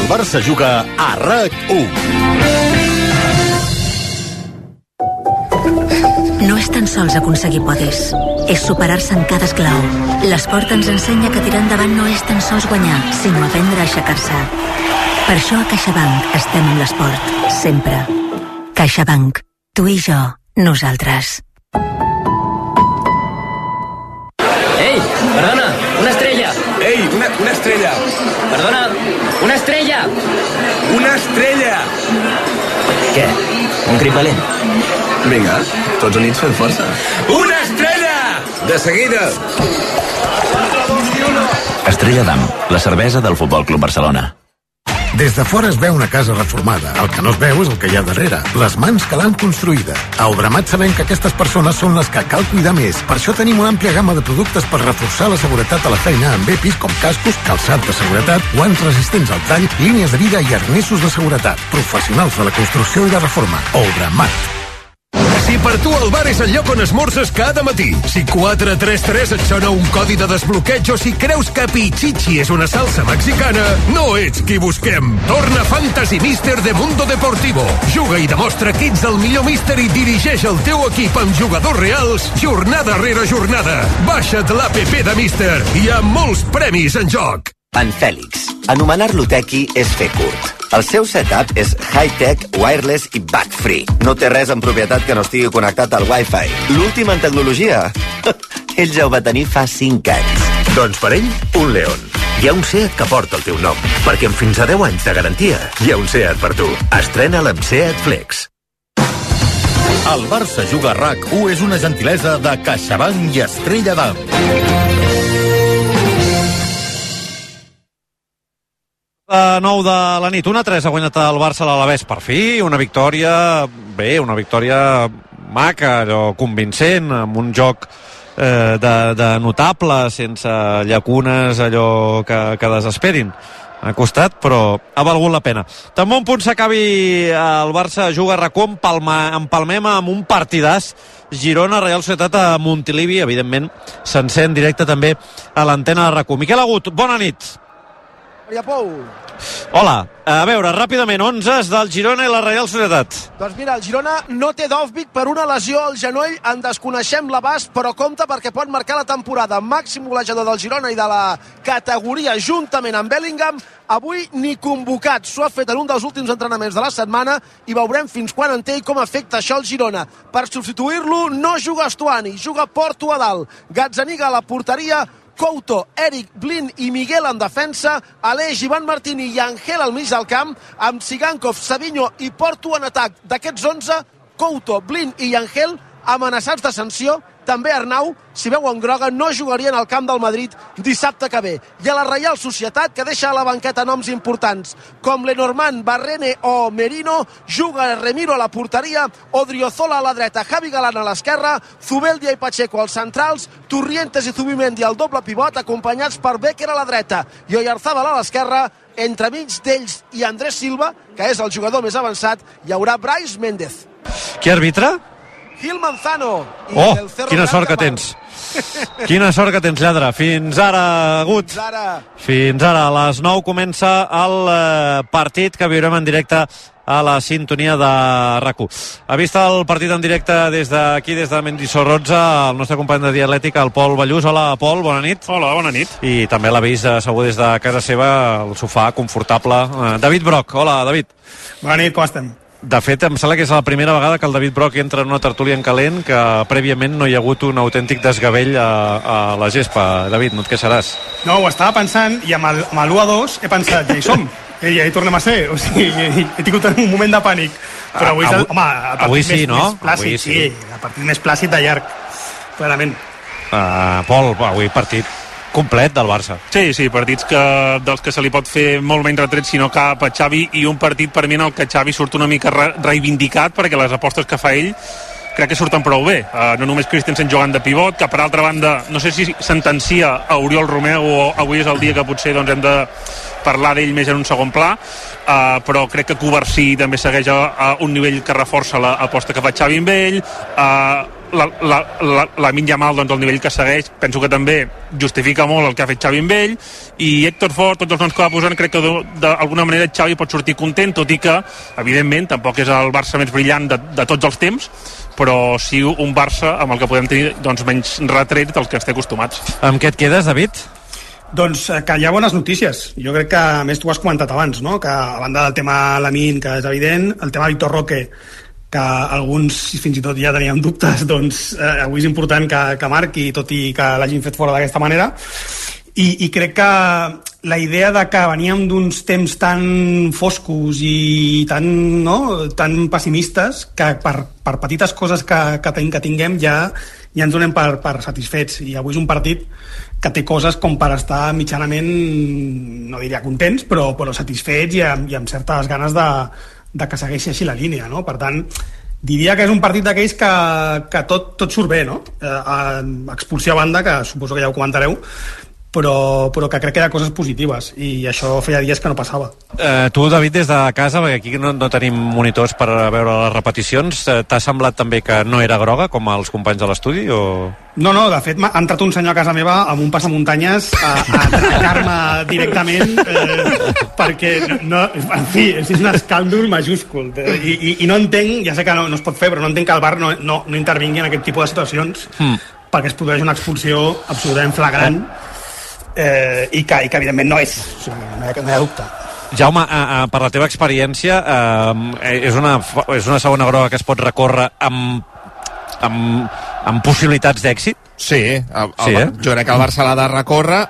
Barça juga a RAC1. No és tan sols aconseguir podis, és superar-se en cada esglaó. L'esport ens ensenya que tirar endavant no és tan sols guanyar, sinó aprendre a aixecar-se. Per això a CaixaBank estem amb l'esport, sempre. CaixaBank. Tu i jo, nosaltres. Ei, perdona, una estrella. Ei, una estrella. Perdona, una estrella. Una estrella. Què? Un crit valent? Vinga, tots units fent força. Una estrella! De seguida. Estrella d'Am, la cervesa del Futbol Club Barcelona. Des de fora es veu una casa reformada. El que no es veu és el que hi ha darrere. Les mans que l'han construïda. A Obramat sabem que aquestes persones són les que cal cuidar més. Per això tenim una àmplia gamma de productes per reforçar la seguretat a la feina amb EPIs com cascos, calçat de seguretat, guants resistents al tall, línies de vida i arnessos de seguretat. Professionals de la construcció i la reforma. Obramat. Si per tu el bar és el lloc on esmorces cada matí, si 433 et sona un codi de desbloqueig o si creus que Pichichi és una salsa mexicana, no ets qui busquem. Torna Fantasy Mister de Mundo Deportivo. Juga i demostra que ets el millor míster i dirigeix el teu equip amb jugadors reals jornada rere jornada. Baixa't l'APP de Mister. Hi ha molts premis en joc. En Fèlix. Anomenar-lo tequi és fer curt. El seu setup és high-tech, wireless i bug-free. No té res en propietat que no estigui connectat al Wi-Fi. L'últim en tecnologia? Ell ja ho va tenir fa 5 anys. Doncs per ell, un León. Hi ha un SEAT que porta el teu nom, perquè amb fins a 10 anys de garantia hi ha un SEAT per tu. Estrena'l amb SEAT Flex. El Barça juga a RAC1 és una gentilesa de CaixaBank i Estrella d'Am. 9 de la nit, 1-3 ha guanyat el Barça a l'Alavés per fi, una victòria maca, allò convincent, amb un joc de notable, sense llacunes allò que desesperin. Ha costat, però ha valgut la pena. També un punt s'acabi el Barça juga a RAC1, empalmem amb un partidàs Girona, Reial Societat a Montilivi, evidentment sencer en directe també a l'antena de RAC1. Miquel Agut, bona nit. Maria Pou. Hola, a veure, ràpidament, 11 del Girona i la Reial Societat. Doncs mira, el Girona no té Dovvik per una lesió al genoll, en desconeixem l'abast, però compta perquè pot marcar la temporada. Màxim golejador del Girona i de la categoria, juntament amb Bellingham, avui ni convocat. S'ho ha fet en un dels últims entrenaments de la setmana i veurem fins quan en té i com afecta això el Girona. Per substituir-lo no juga Stuani, juga Porto a dalt. Gazzaniga a la porteria, Couto, Eric, Blin i Miguel en defensa, Aleix, Ivan Martini i Angel al mig del camp, amb Sigankov, Savinho i Porto en atac. D'aquests 11, Couto, Blin i Angel amenaçats de sanció. També Arnau, si veuen groga, no jugarien al camp del Madrid dissabte que ve. I a la Reial Societat, que deixa a la banqueta noms importants, com Lenormand, Barrene o Merino, juga Remiro a la porteria, Odriozola a la dreta, Javi Galán a l'esquerra, Zubeldia i Pacheco als centrals, Turrientes i Zubimendi al doble pivot, acompanyats per Becker a la dreta i Oyarzabal a l'esquerra. Entremig d'ells i Andrés Silva, que és el jugador més avançat, hi haurà Brais Méndez. Qui arbitra? Gil Manzano. Quina sort que tens. Quina sort que tens, lladre. Fins ara, Agut. Fins ara. A les 9 comença el partit que viurem en directe a la sintonia de RAC1. Ha vist el partit en directe des d'aquí, des de Mendizorroza, el nostre company de Dialètic, el Pol Ballús. Hola, Pol, bona nit. Hola, bona nit. I també l'ha vist segur des de casa seva, al sofà, confortable. David Broc. Hola, David. Bona nit, com estem? De fet, em sembla que és la primera vegada que el David Broc entra en una tertúlia en calent, que prèviament no hi ha hagut un autèntic desgavell a la gespa. David, no et queixaràs? No, ho estava pensant i amb l'1-2 he pensat, ja hi som. Ja hi tornem a ser. O sigui, he tingut un moment de pànic. Però avui és el avui sí, no? Més plàcid, avui sí. El partit més plàcid de llarg, clarament. Pol, avui partit complet del Barça. Sí, partits dels que se li pot fer molt menys retrets, sinó cap a Xavi, i un partit per mi en el que Xavi surt una mica reivindicat, perquè les apostes que fa ell crec que surten prou bé. No només Christensen jugant de pivot, que per altra banda no sé si sentencia a Oriol Romeu o avui és el dia que potser hem de parlar d'ell més en un segon pla, però crec que Covarsí també segueix a un nivell que reforça l'aposta que fa Xavi amb ell. Lamine Yamal, doncs, el nivell que segueix, penso que també justifica molt el que ha fet Xavi amb ell, i Héctor Fort, tots els noms que va posant, crec que d'alguna manera Xavi pot sortir content, tot i que, evidentment, tampoc és el Barça més brillant de tots els temps, però sí un Barça amb el que podem tenir doncs, menys retrets dels que estem acostumats. Amb què et quedes, David? Doncs que hi ha bones notícies. Jo crec que, a més, tu ho has comentat abans, no? Que a banda del tema Lamine, que és evident, el tema Víctor Roque, que alguns fins i tot ja teníem dubtes, doncs avui és important que marqui, tot i que l'hagin fet fora d'aquesta manera. I crec que la idea de que veníem d'uns temps tan foscos i tan pessimistes que per petites coses que tinguem ja ens donem per satisfets, i avui és un partit que té coses com per estar mitjanament, no diria contents, però satisfets i amb certes ganes de que segueixi així la línia, no? Per tant, diria que és un partit d'aquells que tot surt bé, no? Expulsió a banda, que suposo que ja ho comentareu, però que crec que hi ha coses positives, i això feia dies que no passava. Tu, David, des de casa, perquè aquí no tenim monitors per veure les repeticions, t'ha semblat també que no era groga, com els companys de l'estudi, o...? No, de fet, ha entrat un senyor a casa meva amb un passamuntanyes a atracar-me directament, perquè, en fi, és un escàndol majúscul, i no entenc, ja sé que no es pot fer, però no entenc que el VAR no intervingui en aquest tipus de situacions, perquè es produeix una expulsió absolutament flagrant, i que evidentment no és, o sigui, no hi ha dubte. Jaume, per la teva experiència, és una segona groga que es pot recórrer amb possibilitats d'èxit? Sí, jo crec que el Barça l'ha de recórrer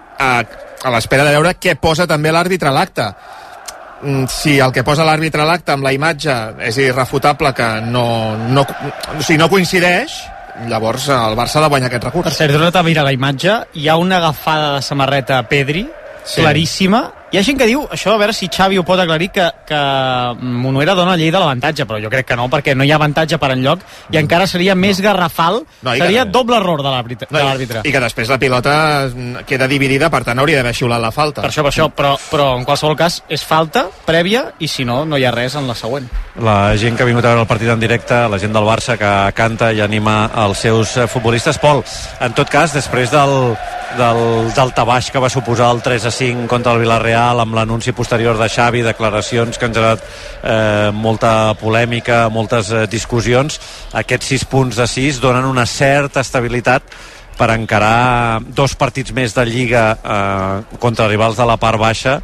a l'espera de veure què posa també l'àrbitre a l'acte. Si el que posa l'àrbitre a l'acte amb la imatge és irrefutable, que no coincideix, llavors el Barça ha de guanyar aquest recurs. Per cert, dona't a mirar la imatge, hi ha una agafada de samarreta a Pedri, claríssima. Hi ha gent que diu, això, a veure si Xavi ho pot aclarir, que Monuera dona llei de l'avantatge, però jo crec que no, perquè no hi ha avantatge per enlloc, i encara seria més garrafal, seria doble error de l'àrbitre. I que després la pilota queda dividida, per tant hauria d'haver xiulat la falta. Per això, però en qualsevol cas és falta prèvia, i si no hi ha res en la següent. La gent que ha vingut a veure el partit en directe, la gent del Barça que canta i anima els seus futbolistes. Pol, en tot cas, després del tabaix que va suposar el 3-5 contra el Villarreal, amb l'anunci posterior de Xavi, declaracions que han generat molta polèmica, moltes discussions, aquests 6 punts de 6 donen una certa estabilitat per encarar 2 partits més de Lliga contra rivals de la part baixa,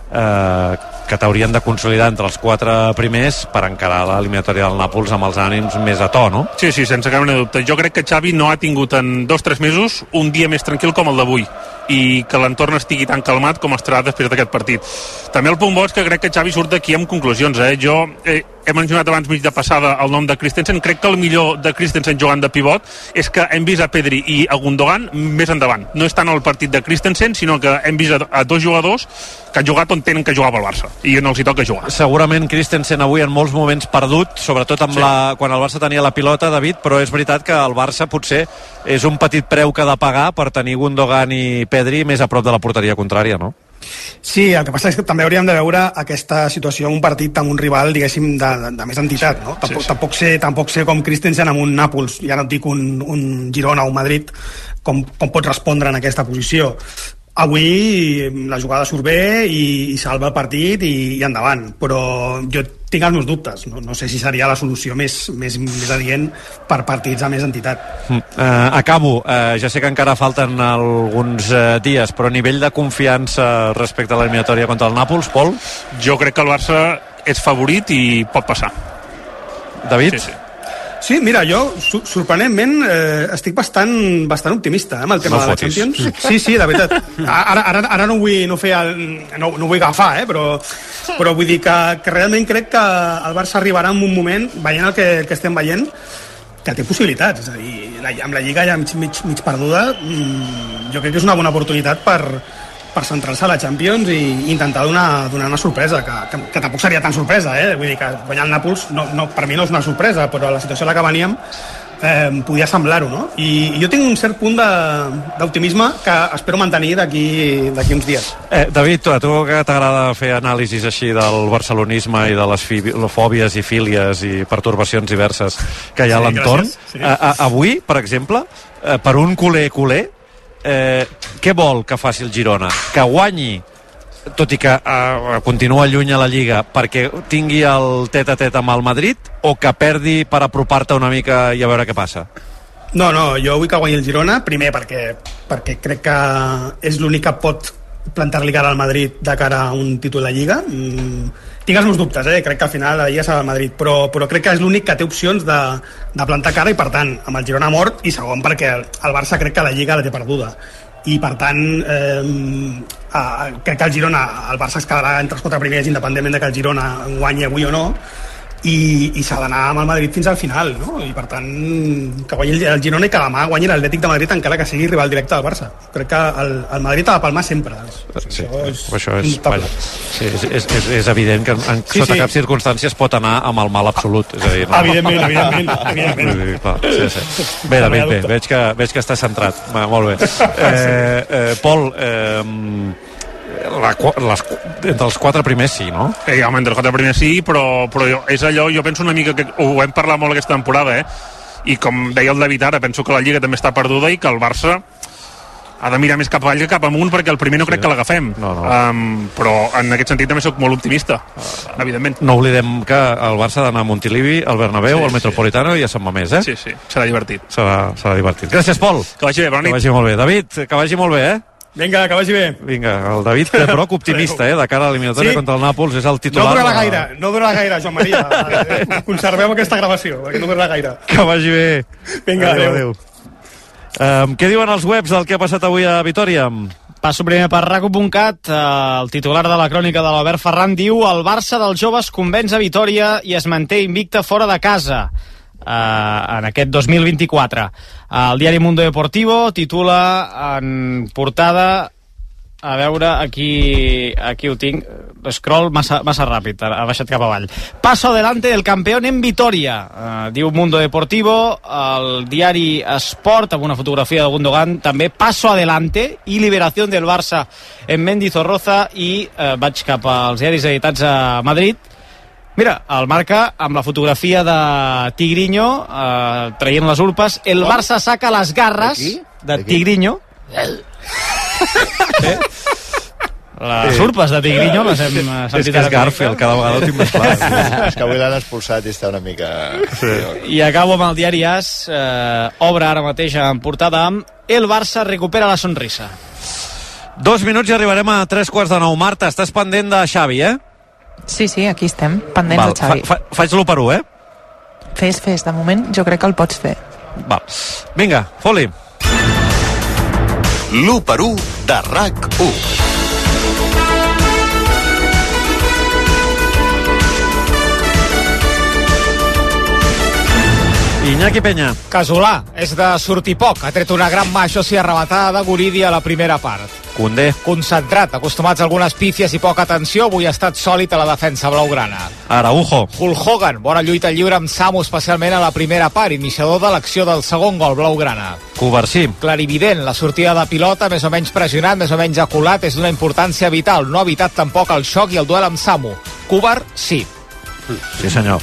que t'haurien de consolidar entre els 4 primers per encarar l'eliminatòria del Nàpols amb els ànims més a to, no? Sí, sense cap mena de dubte. Jo crec que Xavi no ha tingut en 2-3 mesos un dia més tranquil com el d'avui, i que l'entorn estigui tan calmat com estarà després d'aquest partit. També el punt bo és que crec que Xavi surt d'aquí amb conclusions. Jo he mencionat abans mig de passada el nom de Christensen. Crec que el millor de Christensen jugant de pivot és que hem vist a Pedri i a Gundogan més endavant. No és tant el partit de Christensen, sinó que hem vist a 2 jugadors que han jugat on tenen que jugar pel Barça, i no els hi toca jugar. Segurament Christensen avui en molts moments perdut, sobretot amb quan el Barça tenia la pilota, David, però és veritat que el Barça potser és un petit preu que ha de pagar per tenir Gundogan i Pedri més a prop de la porteria contrària, no? Sí, el que passa és que també hauríem de veure aquesta situació en un partit amb un rival, diguéssim, de més entitat, no? Tampoc sé com Christensen amb un Nàpols, ja no et dic un Girona o un Madrid, com pot respondre en aquesta posició. Avui la jugada surt bé i salva el partit i endavant, però jo tinc els meus dubtes, no sé si seria la solució més adient per partits amb més entitat. Acabo, ja sé que encara falten alguns dies, però a nivell de confiança respecte a l'eliminatòria contra el Nàpols, Pol? Jo crec que el Barça és favorit i pot passar. David? Sí, mira, jo sorprenentment estic bastant optimista amb el tema de la Champions. Sí, de veritat. Ara no vull agafar, però vull dir que realment crec que el Barça arribarà en un moment, veient el que estem veient, que té possibilitats. És a dir, amb la Lliga ja mig perduda, jo crec que és una bona oportunitat per centrar-se a la Champions i intentar donar una sorpresa, que tampoc seria tan sorpresa, vull dir que guanyar el Nàpols per mi no és una sorpresa, però la situació a la que veníem podia semblar-ho, no? I jo tinc un cert punt d'optimisme que espero mantenir d'aquí uns dies. David, a tu que t'agrada fer anàlisis així del barcelonisme i de les fòbies i fílies i pertorbacions diverses que hi ha a l'entorn, avui, per exemple, per un culer, què vol que faci el Girona? Que guanyi, tot i que continua lluny a la Lliga, perquè tingui el tet-a-tet amb el Madrid, o que perdi per apropar-te una mica i a veure què passa? No, jo vull que guanyi el Girona, primer perquè crec que és l'únic que pot plantar-li cara al Madrid de cara a un títol de Lliga. Tinc els meus dubtes, crec que al final la Lliga serà el Madrid, però crec que és l'únic que té opcions de plantar cara, i per tant, amb el Girona mort, i segon perquè el Barça crec que la Lliga la té perduda. I per tant crec que el Barça es quedarà entre els 4 primers independentment de que el Girona guanyi avui o no, i s'ha d'anar amb el Madrid fins al final, no? I per tant que guanyi el Girona i que demà guanyi l'Atlètic de Madrid encara que sigui rival directe del Barça. Crec que el Madrid ha de palmar sempre. Això és evident que sota cap circumstància es pot anar amb el mal absolut, és a dir, no? Evidentment. Bé, David, veig que estàs centrat. Molt bé. Pol, entre els 4 primers sí, no? Home, entre els 4 primers sí, però és allò, jo penso una mica que ho hem parlat molt aquesta temporada, i com deia el David ara, penso que la Lliga també està perduda i que el Barça ha de mirar més cap avall que cap amunt, perquè el primer no crec que l'agafem. Però en aquest sentit també soc molt optimista, evidentment. No oblidem que el Barça ha d'anar a Montilivi, al Bernabéu, al Metropolitano i a Sant Mamés, Sí, serà divertit. Serà divertit. Gràcies, Pol. Que vagi bé, bona nit. Que vagi molt bé. David, que vagi molt bé, Vinga, que vagi bé. Vinga, el David Broc optimista, de cara a l'eliminatòria contra el Nàpols, és el titular. No durarà gaire, Joan Maria. Conserveu aquesta gravació, perquè no durarà gaire. Que vagi bé. Vinga, adéu. Què diuen els webs del que ha passat avui a Vitòria? Passo primer per raco.cat. El titular de la crònica de l'Albert Ferran diu: el Barça dels joves convenç a Vitòria i es manté invicte fora de casa en aquest 2024. El diari Mundo Deportivo titula en portada, a veure, aquí ho tinc, scroll massa ràpid, ha baixat cap avall. Paso adelante del campeón en Vitoria, diu Mundo Deportivo. El diari Sport, amb una fotografia de Gundogan, també paso adelante i liberación del Barça en Mendizorroza. I vaig cap als diaris editats a Madrid. Mira, el Marca amb la fotografia de Tigrinho traient les urpes. El Barça saca les garres de Tigrinho. Les urpes de Tigrinho les hem sentit. És que és Garfield, cada vegada ho tinc més clar. És que avui l'han expulsat i està una mica... I acabo amb el diari AS, obre ara mateix en portada amb el Barça recupera la sonrisa. 2 minuts i arribarem a 3:15. Marta, estàs pendent de Xavi, Sí, aquí estem, pendents de Xavi. Faig l'1-1, Fes, de moment jo crec que el pots fer. Val. Vinga, foli. L'1-1 de RAC1. Iñaki Peña. Casolà és de sortir poc. Ha tret una gran mà, això sí, arrebatada de Guridi a la primera part. Koundé. Concentrat, acostumats a algunes pífies i poca atenció, avui ha estat sòlid a la defensa blaugrana. Araujo. Hulk Hogan, bona lluita lliure amb Samu, especialment a la primera part, iniciador de l'acció del segon gol blaugrana. Covarsí. Clarivident, la sortida de pilota, més o menys pressionat, més o menys aculat, és d'una importància vital. No ha evitat tampoc el xoc i el duel amb Samu. Kubar, sí. Sí, senyor.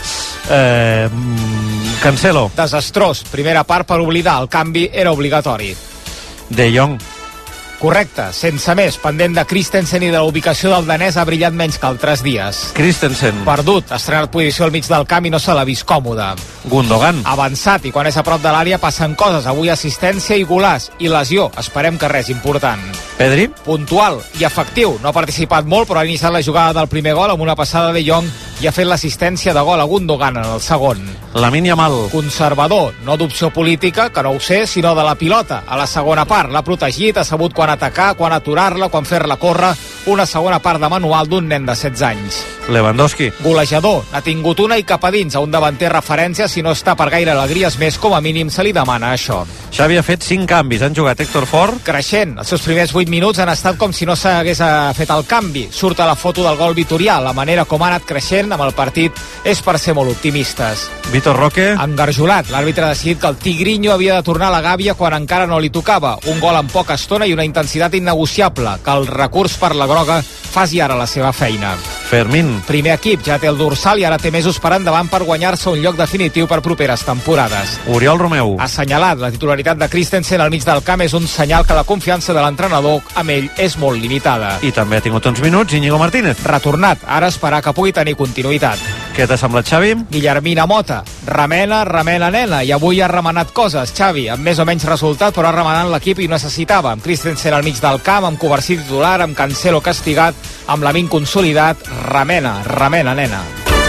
Cancelo. Desastrós. Primera part per oblidar. El canvi era obligatori. De Jong. Correcte, sense més, pendent de Christensen i de la ubicació del danès ha brillat menys que altres dies. Christensen. Perdut, ha estrenat posició al mig del camp i no se l'ha vist còmode. Gundogan. Avançat i quan és a prop de l'àrea passen coses, avui assistència i golàs, i lesió, esperem que res important. Pedri. Puntual i efectiu, no ha participat molt però ha iniciat la jugada del primer gol amb una passada de Jong i ha fet l'assistència de gol a Gundogan en el segon. Lamine Yamal. Conservador, no d'opció política, que no ho sé, sinó de la pilota. A la segona part l'ha protegit, ha sabut quan atacar, quan aturar-la, quan fer-la córrer, una segona part de manual d'un nen de 16 anys. Lewandowski. Golejador, n'ha tingut una i cap a dins, a un davanter referència, si no està per gaire alegries més, com a mínim se li demana això. Xavi ha fet 5 canvis, han jugat Héctor Fort. Creixent, els seus primers 8 minuts han estat com si no s'hagués fet el canvi. Surt a la foto del gol vitorià, la manera com ha anat creixent amb el partit és per ser molt optimistes. Vitor Roque. Engarjolat, l'àrbitre ha decidit que el Tigrinho havia de tornar a la gàbia quan encara no li tocava. Un gol en poca estona i una intensitat innegociable, que el recurs per la groga faci ara la seva feina. Fermín. Primer equip, ja té el dorsal i ara té mesos per endavant per guanyar-se un lloc definitiu per properes temporades. Oriol Romeu. Ha assenyalat la titularitat de Christensen al mig del camp és un senyal que la confiança de l'entrenador amb ell és molt limitada. I també ha tingut uns minuts Íñigo Martínez. Retornat, ara esperar que pugui tenir continuïtat. Què t'ha semblat, Xavi? Guillermina Mota, remena, nena, i avui ha remenat coses, Xavi, amb més o menys resultat, però ha remenat l'equip i necessitava, amb Christensen al mig del camp, amb Covarsí titular, amb Cancelo castigat, amb Lamin consolidat, remena, nena.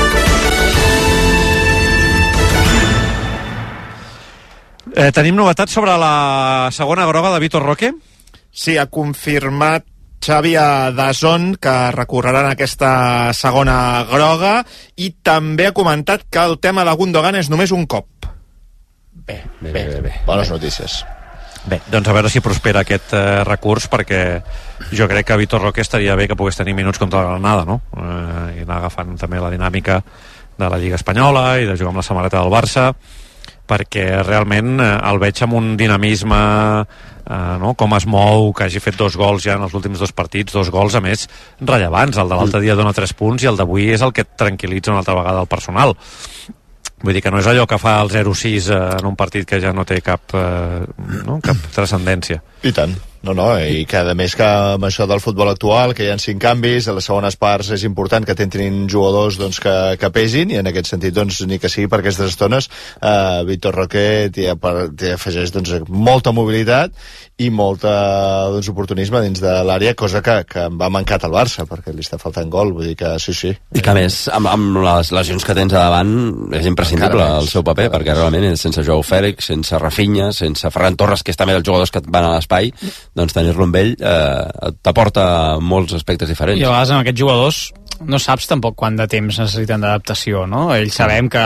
Tenim novetats sobre la segona groga de Vitor Roque? Sí, ha confirmat Xavi a DAZN que recorreran aquesta segona groga i també ha comentat que el tema de Gundogan és només un cop. Bé. Bones notícies. Bé, doncs a veure si prospera aquest recurs, perquè jo crec que Vitor Roque estaria bé que pogués tenir minuts contra la Granada, no? I anar agafant també la dinàmica de la Lliga Espanyola i de jugar amb la samarreta del Barça, perquè realment el veig amb un dinamisme, no? Com es mou, que hagi fet 2 gols ja en els últims 2 partits, 2 gols a més rellevants. El de l'altre dia dona 3 punts i el d'avui és el que tranquil·litza una altra vegada el personal. Vull dir que no és allò que fa el 0-6 en un partit que ja no té cap transcendència. I tant. I que a més que amb això del futbol actual, que hi ha 5 canvis, a les segones parts és important que t'entrin jugadors que pesin, i en aquest sentit ni que sigui per aquestes estones Vitor Roque t'hi afegeix molta mobilitat i molt oportunisme dins de l'àrea, cosa que em va mancat al Barça, perquè li està faltant gol, vull dir que sí. I que a més, amb les lesions que tens a davant, és imprescindible el seu paper, perquè realment sense Joao Fèlix, sense Rafinha, sense Ferran Torres, que és també els jugadors que van a l'espai, doncs tenir-lo amb ell t'aporta molts aspectes diferents. I a vegades amb aquests jugadors no saps tampoc quant de temps necessiten d'adaptació, no? Ells sabem que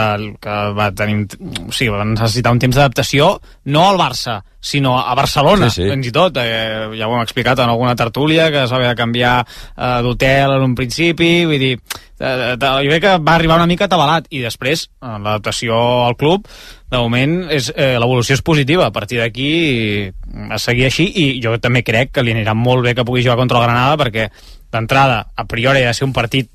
van necessitar un temps d'adaptació no al Barça, sinó a Barcelona, fins i tot. Ja ho hem explicat en alguna tertúlia, que s'havia de canviar d'hotel en un principi, vull dir, jo crec que va arribar una mica atabalat, i després l'adaptació al club, de moment l'evolució és positiva. A partir d'aquí a seguir així, i jo també crec que li anirà molt bé que pugui jugar contra el Granada, perquè d'entrada, a priori, ha de ser un partit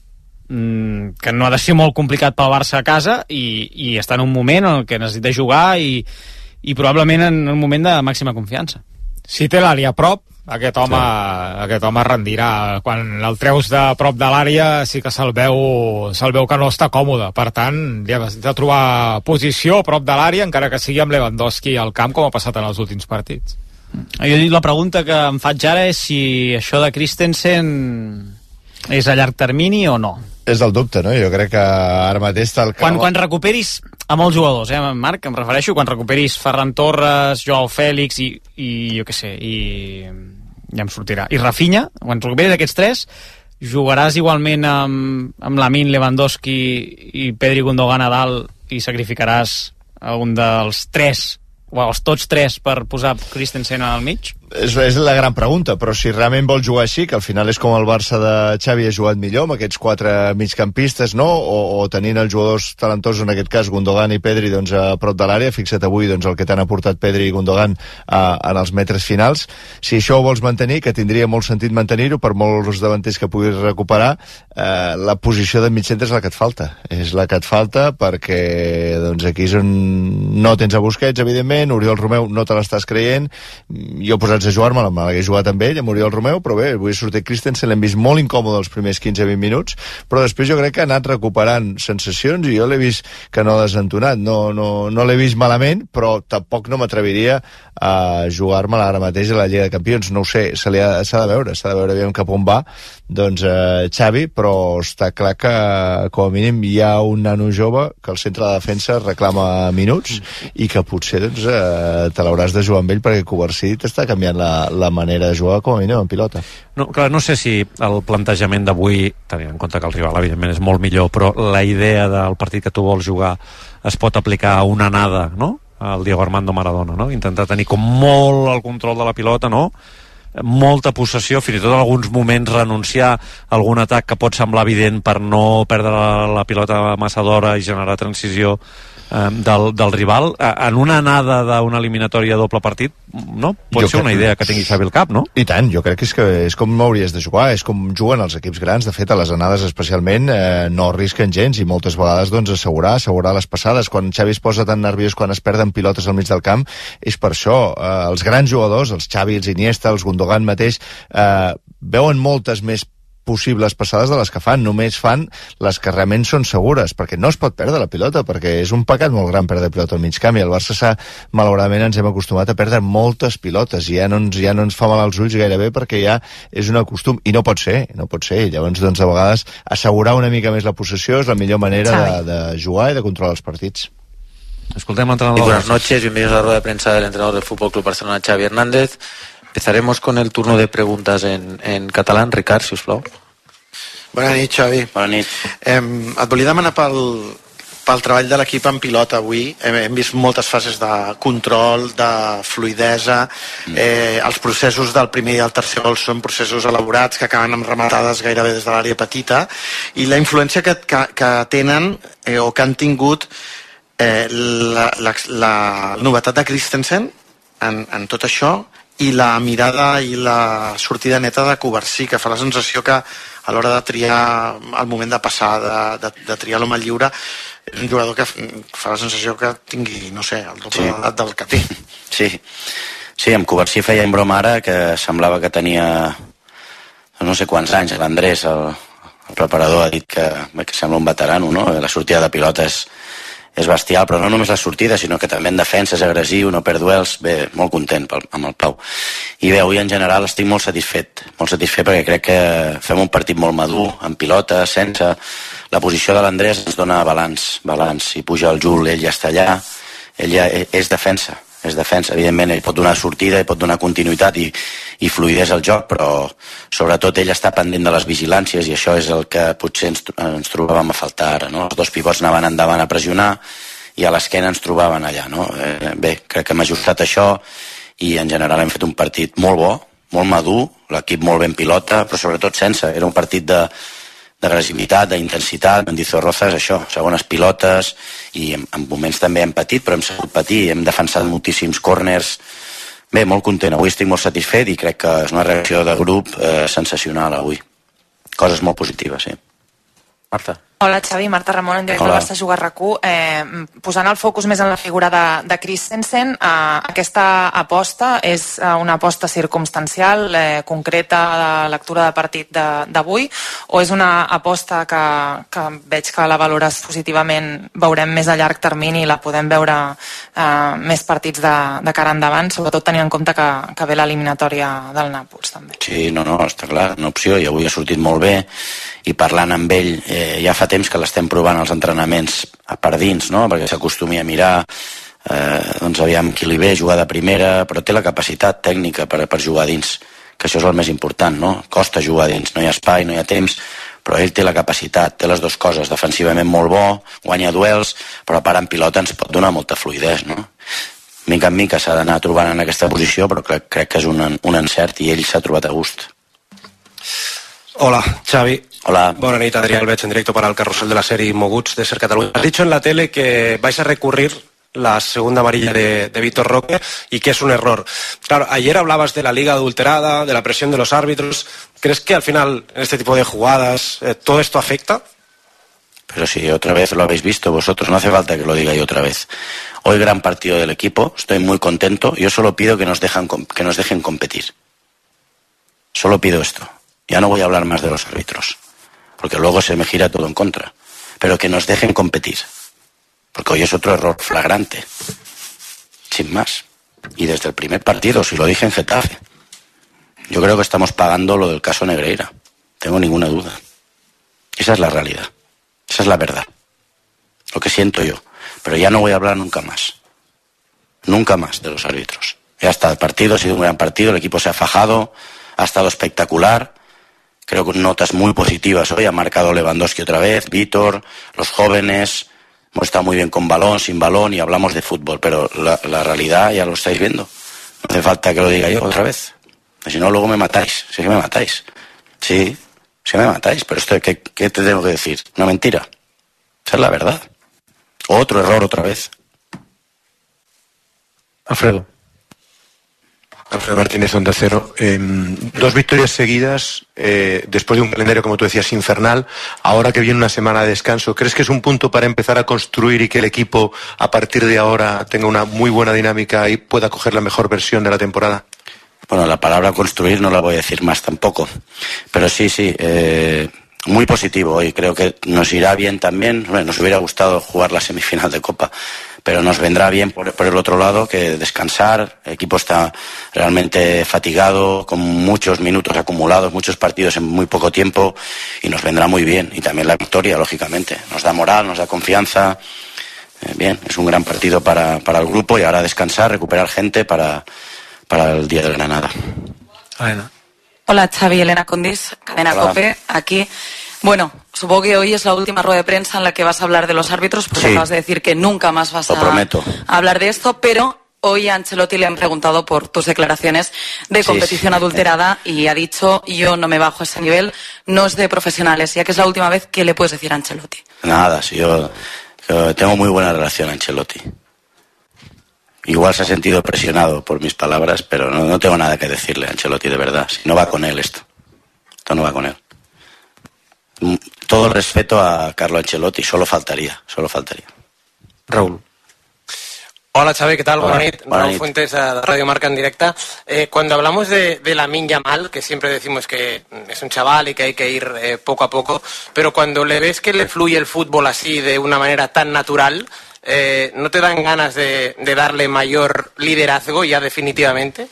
que no ha de ser molt complicat pel Barça a casa, i està en un moment en què necessita jugar i probablement en un moment de màxima confiança. Si té l'àrea a prop, aquest home rendirà. Quan el treus de prop de l'àrea sí que se'l veu que no està còmode. Per tant, ja necessita trobar posició a prop de l'àrea, encara que sigui amb Lewandowski al camp, com ha passat en els últims partits. La pregunta que em faig ara és si això de Christensen és a llarg termini o no. És el dubte, no? Jo crec que ara mateix quan recuperis a molts jugadors, Marc, em refereixo, quan recuperis Ferran Torres, Joao Fèlix i jo què sé, i ja em sortirà, i Rafinha, quan recuperis aquests 3, jugaràs igualment amb Lamin, Lewandowski i Pedri, Gundogan a dalt i sacrificaràs un dels 3 o els tots 3 per posar Christensen al mig? És la gran pregunta, però si realment vol jugar així, que al final és com el Barça de Xavi ha jugat millor, amb aquests 4 migcampistes, no? O tenint els jugadors talentosos, en aquest cas Gundogan i Pedri, a prop de l'àrea. Fixa't avui el que t'han aportat Pedri i Gundogan en els metres finals. Si això ho vols mantenir, que tindria molt sentit mantenir-ho per molts davanters que puguis recuperar, la posició de mig centre és la que et falta. És la que et falta perquè aquí és on no tens a Busquets, evidentment. Oriol Romeu no te l'estàs creient. Jo he posat a jugar-me, me l'hagués jugat amb ell, amb Oriol Romeu, però bé, avui ha sortit Christensen, l'hem vist molt incòmode els primers 15-20 minuts, però després jo crec que ha anat recuperant sensacions i jo l'he vist que no ha desentonat, no l'he vist malament, però tampoc no m'atreviria a jugar-me ara mateix a la Lliga de Campions, no ho sé, s'ha de veure aviam cap on va, Xavi, però està clar que com a mínim hi ha un nano jove que al centre de la defensa reclama minuts i que potser te l'hauràs de jugar amb ell perquè Covarsí t'està canviant canviant la manera de jugar, com a mínim en pilota. No, clar, no sé si el plantejament d'avui, tenint en compte que el rival evidentment és molt millor, però la idea del partit que tu vols jugar es pot aplicar a una anada, no?, al Diego Armando Maradona, no?, intentar tenir com molt el control de la pilota, no?, molta possessió, fins i tot en alguns moments renunciar a algun atac que pot semblar evident per no perdre la pilota massa d'hora i generar transició del rival, en una anada d'una eliminatòria doble partit, no? Pot ser una idea que tingui Xavi al cap, no? I tant, jo crec que és com hauries de jugar, és com juguen els equips grans. De fet, a les anades especialment no arrisquen gens i moltes vegades doncs assegurar les passades. Quan Xavi es posa tan nerviós quan es perden pilotes al mig del camp, és per això. Els grans jugadors, els Xavi, els Iniesta, els Gundogan mateix, veuen moltes més possibles passades de les que fan, només fan les que realment són segures, perquè no es pot perdre la pilota, perquè és un pecat molt gran perdre pilota al mig camp, i el Barça malauradament ens hem acostumat a perdre moltes pilotes, i ja no ens fa mal als ulls gairebé, perquè ja és un costum, i no pot ser, i llavors doncs a vegades assegurar una mica més la possessió és la millor manera de jugar i de controlar els partits. Escoltem l'entrenador. Buenas noches, bienvenidos a la rueda de prensa del entrenador del Fútbol Club Barcelona, Xavi Hernández. Empezaremos con el turno de preguntas en catalán. Ricard, si us plau. Bona nit, Xavi. Bona nit. Et volia demanar pel treball de l'equip en pilota avui. Hem vist moltes fases de control, de fluidesa. Els processos del primer i el tercer gol són processos elaborats que acaben amb rematades gairebé des de l'àrea petita, i la influència que tenen o que han tingut la novetat de Christensen en tot això, i la mirada i la sortida neta de Covarsí, que fa la sensació que a l'hora de triar el moment de passar, de triar l'home lliure, és un jugador que fa la sensació que tingui, no sé, el doble d'edat del que té. Sí, amb Covarsí feia broma ara que semblava que tenia no sé quants anys. L'Andrés, el preparador, ha dit que sembla un veterano, no? La sortida de pilota és bestial, però no només la sortida, sinó que també en defensa és agressiu, no perd duels. Bé, molt content amb el Pau. I bé, avui en general estic molt satisfet perquè crec que fem un partit molt madur, en pilota, sense... La posició de l'Andrés ens dona balanç, i puja el Jul, ell ja està allà, ell ja és defensa, evidentment ell pot donar sortida i pot donar continuïtat i fluidesa al joc, però sobretot ell està pendent de les vigilàncies, i això és el que potser ens trobàvem a faltar ara, no? Els dos pivots anaven endavant a pressionar i a l'esquena ens trobaven allà, no? Bé, crec que hem ajustat això i en general hem fet un partit molt bo, molt madur, l'equip molt ben pilota, però sobretot sense, era un partit d'agressivitat, d'intensitat. Mendizo Rozas, això, segones pilotes, i en moments també hem patit, però hem sabut patir, hem defensat moltíssims córners. Bé, molt content, avui estic molt satisfet i crec que és una reacció de grup sensacional avui. Coses molt positives, sí. Marta. Hola, Xavi, Marta Ramon, en directe del Barça Juga RAC1. Posant el focus més en la figura de Christensen, aquesta aposta és una aposta circumstancial, concreta, de lectura de partit d'avui, o és una aposta que veig que la valores positivament, veurem més a llarg termini i la podem veure més partits de cara endavant, sobretot tenint en compte que ve l'eliminatòria del Nàpols, també? Sí, no, està clar, una opció, i avui ha sortit molt bé, i parlant amb ell ja fa temps que l'estem provant als entrenaments per dins, no? Perquè s'acostumi a mirar doncs aviam qui li ve jugar de primera, però té la capacitat tècnica per jugar dins, que això és el més important, no? Costa jugar dins, no hi ha espai, no hi ha temps, però ell té la capacitat, té les dues coses, defensivament molt bo, guanya duels, però a part en pilota ens pot donar molta fluidesa, no? Mica en mica s'ha d'anar trobant en aquesta posició, però crec que és un encert i ell s'ha trobat a gust. Hola, Xavi. Hola. Buenas noches, Adrián Albech, en directo para el carrusel de la serie Moguts de Ser Cataluña. Has dicho en la tele que vais a recurrir la segunda amarilla de Vitor Roque y que es un error. Claro, ayer hablabas de la liga adulterada, de la presión de los árbitros. ¿Crees que al final, en este tipo de jugadas, todo esto afecta? Pero si otra vez lo habéis visto vosotros, no hace falta que lo diga yo otra vez. Hoy gran partido del equipo, estoy muy contento. Yo solo pido que nos dejen competir. Solo pido esto. Ya no voy a hablar más de los árbitros, porque luego se me gira todo en contra. Pero que nos dejen competir, porque hoy es otro error flagrante, sin más. Y desde el primer partido, si lo dije en Getafe, yo creo que estamos pagando lo del caso Negreira. Tengo ninguna duda. Esa es la realidad. Esa es la verdad. Lo que siento yo. Pero ya no voy a hablar nunca más. Nunca más de los árbitros. Ya está, el partido ha sido un gran partido, el equipo se ha fajado, ha estado espectacular. Creo que notas muy positivas hoy, ha marcado Lewandowski otra vez, Vítor, los jóvenes, hemos estado muy bien con balón, sin balón y hablamos de fútbol, pero la realidad ya lo estáis viendo. No hace falta que lo diga yo otra vez. Si no, luego me matáis, sí que me matáis. Sí me matáis, pero esto, ¿qué te tengo que decir? Una mentira. Esa es la verdad. Otro error otra vez. Alfredo Martínez, Onda Cero. 2 victorias seguidas después de un calendario, como tú decías, infernal. Ahora que viene una semana de descanso, ¿crees que es un punto para empezar a construir y que el equipo a partir de ahora tenga una muy buena dinámica y pueda coger la mejor versión de la temporada? Bueno, la palabra construir no la voy a decir más tampoco, pero sí, muy positivo hoy. Creo que nos irá bien también. Bueno, nos hubiera gustado jugar la semifinal de Copa, pero nos vendrá bien por el otro lado que descansar. El equipo está realmente fatigado, con muchos minutos acumulados, muchos partidos en muy poco tiempo, y nos vendrá muy bien. Y también la victoria, lógicamente. Nos da moral, nos da confianza. Bien, es un gran partido para el grupo, y ahora descansar, recuperar gente para el día de Granada. Hola, Xavi, Elena Condis, Cadena COPE, aquí. Bueno, supongo que hoy es la última rueda de prensa en la que vas a hablar de los árbitros, porque acabas de decir que nunca más vas a hablar de esto, pero hoy a Ancelotti le han preguntado por tus declaraciones de competición adulterada y ha dicho: yo no me bajo a ese nivel, no es de profesionales, ya que es la última vez que le puedes decir a Ancelotti. Nada, si yo tengo muy buena relación a Ancelotti. Igual se ha sentido presionado por mis palabras, pero no tengo nada que decirle a Ancelotti, de verdad. Si no va con él esto no va con él. Todo el respeto a Carlo Ancelotti, solo faltaría. Raúl. Hola, Xavi, ¿qué tal? Hola. Buenas noches. Raúl Fuentes, de Radio Marca en directa. Cuando hablamos de Lamine Yamal, que siempre decimos que es un chaval y que hay que ir poco a poco, pero cuando le ves que le fluye el fútbol así de una manera tan natural, ¿no te dan ganas de darle mayor liderazgo ya definitivamente?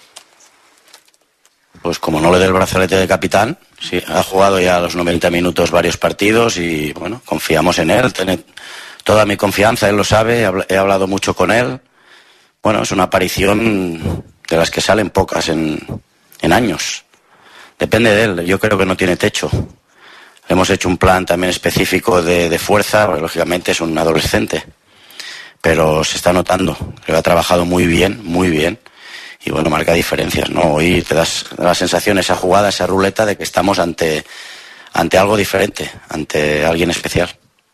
Pues como no le dé el brazalete de capitán, sí, ha jugado ya a los 90 minutos varios partidos y bueno, confiamos en él, tiene toda mi confianza, él lo sabe, he hablado mucho con él. Bueno, es una aparición de las que salen pocas en años. Depende de él, yo creo que no tiene techo. Le hemos hecho un plan también específico de fuerza, porque lógicamente es un adolescente. Pero se está notando, que ha trabajado muy bien, y bueno, marca diferencias, ¿no? Hoy te das la sensación, esa jugada, esa ruleta, de que estamos ante algo diferente, ante alguien especial.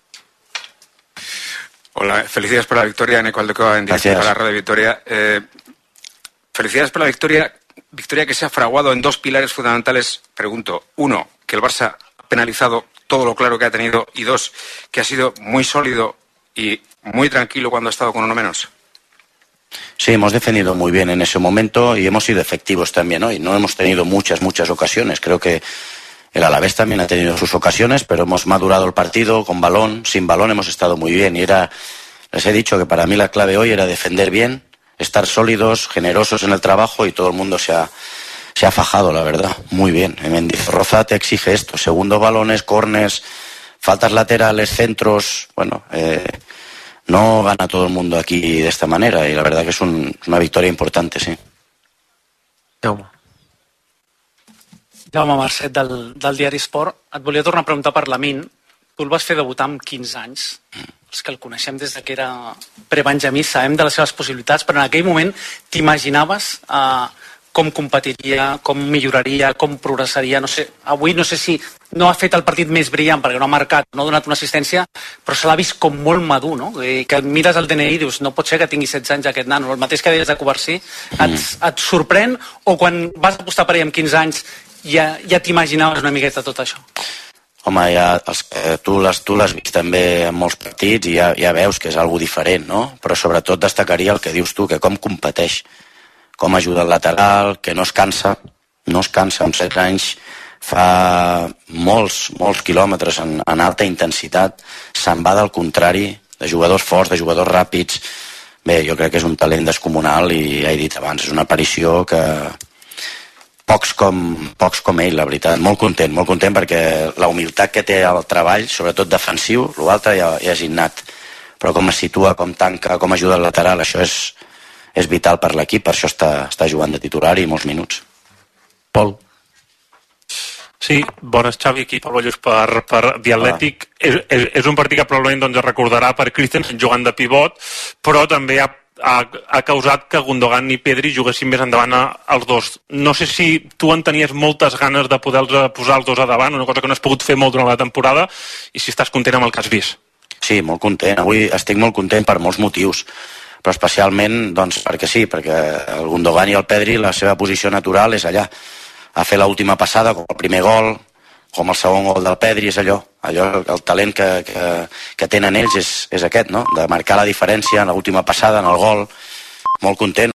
Hola, felicidades por la victoria, Eneco Aldecoa, en directo para la Radio Victoria. Felicidades por la victoria que se ha fraguado en 2 pilares fundamentales. Pregunto, 1, que el Barça ha penalizado todo lo claro que ha tenido, y 2, que ha sido muy sólido y muy tranquilo cuando ha estado con uno menos. Sí, hemos defendido muy bien en ese momento y hemos sido efectivos también hoy. No hemos tenido muchas ocasiones. Creo que el Alavés también ha tenido sus ocasiones, pero hemos madurado el partido con balón, sin balón hemos estado muy bien. Y les he dicho que para mí la clave hoy era defender bien, estar sólidos, generosos en el trabajo, y todo el mundo se ha fajado, la verdad, muy bien. Mendizorroza te exige esto: segundos balones, córners, faltas laterales, centros. Bueno, no gana todo el mundo aquí de esta manera, y la verdad que es una victoria importante, sí. Jaume Marcet, del diari Sport. Et volia tornar a preguntar per Lamine. Tu el vas fer debutar amb 15 anys. Els que el coneixem des que era pre-benjamí sabem de les seves possibilitats, però en aquell moment t'imaginaves com competiria, com milloraria, com progressaria? No sé, avui no sé si no ha fet el partit més brillant perquè no ha marcat, no ha donat una assistència, però se l'ha vist com molt madur, no? Que mires el DNI i dius, no pot ser que tingui 16 anys aquest nano. El mateix que deies de Covarsí, et sorprèn, o quan vas apostar per ell amb 15 anys ja t'imaginaves una miqueta tot això? Home, tu l'has vist també en molts partits i ja veus que és algo diferent, no? Però sobretot destacaria el que dius tu, que com competeix, com ajuda el lateral, que no es cansa, amb 7 anys fa molts quilòmetres en alta intensitat, se'n va del contrari, de jugadors forts, de jugadors ràpids. Bé, jo crec que és un talent descomunal i ja he dit abans, és una aparició que pocs com ell, la veritat. Molt content perquè la humilitat que té el treball, sobretot defensiu, l'altre ja és innat, però com es situa, com tanca, com ajuda al lateral, això és és vital per l'equip, per això està jugant de titular i molts minuts. Pol. Sí, bones, Xavi, aquí Pol Ballús per The Athletic. És un partit que probablement doncs, es recordarà per Christensen jugant de pivot, però també ha causat que Gundogan i Pedri juguessin més endavant els dos. No sé si tu en tenies moltes ganes de poder posar els dos a davant, una cosa que no has pogut fer molt durant la temporada, i si estàs content amb el que has vist. Sí, molt content. Avui estic molt content per molts motius, però especialment doncs, perquè sí, perquè el Gundogan i el Pedri, la seva posició natural és allà, a fer l'última passada, com el primer gol, com el segon gol del Pedri, és allò el talent que tenen ells és aquest, no? De marcar la diferència en l'última passada, en el gol. Molt content.